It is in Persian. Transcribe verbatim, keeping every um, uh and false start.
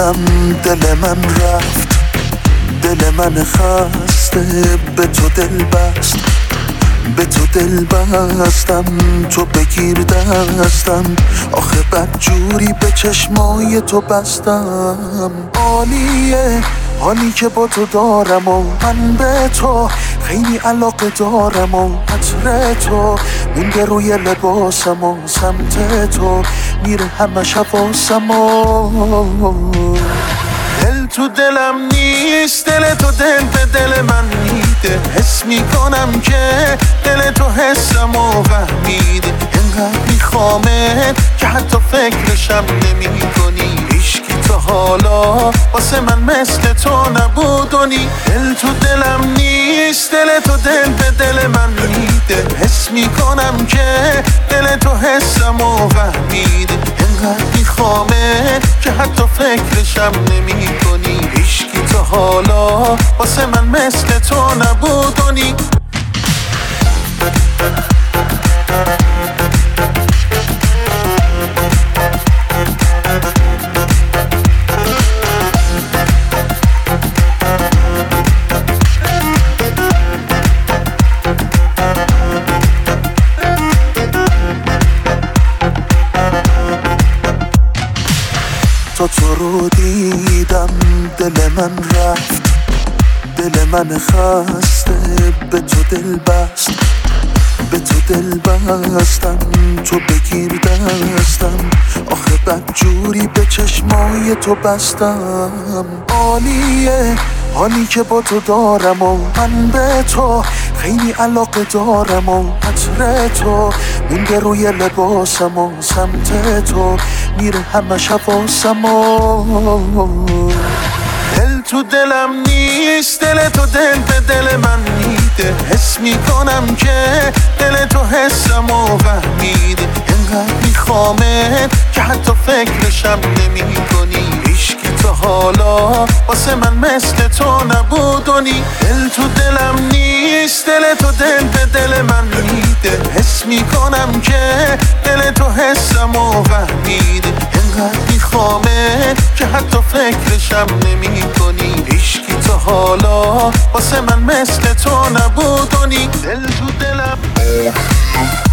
دیدم دل من رفت، دل من خسته به تو دل بست، به تو دل بستم، تو بگیر دستم، آخه بدجوری به چشمای تو بستم. عالیه حالی که با تو دارم و من به تو خیلی علاقه دارم و عطر تو مونده روی لباسم و سمت تو میره همه حواسم و دل تو دلم نیست، دل تو دل به دل من میده، حس میکنم که دل تو حسم و فهمیده، انقدر میخوامت که حتی فکرشم نمی کنی، هیچکی تا حالا واسه من مثل تو نبودونی. دل تو دلم نیست، دل تو دل به دل من میده، حس میکنم که دل تو حسم و فهمیده، انقدر میخوامت که حتی فکرشم نمی کنی، هیچکی تا حالا واسه من مثل تو نبودونی. تا تو رو دیدم دل من رفت، دل من خسته به تو دل بست، به تو دل بستم، تو بگیر دستم، آخه بدجوری به چشمای تو بستم. عالیه حالی که با تو دارم و من به تو خیلی علاقه دارم و عطر تو مونده روی لباسم و سمت تو میره همه حواسم و دل تو دلم نیست، دل تو دل به دل من میده، حس میکنم که دل تو حسم و فهمیده، انقدر میخوامت که حتی فکرشم نمی کنی، هیچکی تا حالا واسه من مثل تو نبودونی. دل تو دلم نیست، دل تو دل به دل من میده، حس میکنم که دل تو حسم و فهمیده، انقدر میخوامت که حتی فکرشم نمی کنی، هیچکی تا حالا واسه من مثل تو نبودونی. دل تو دلم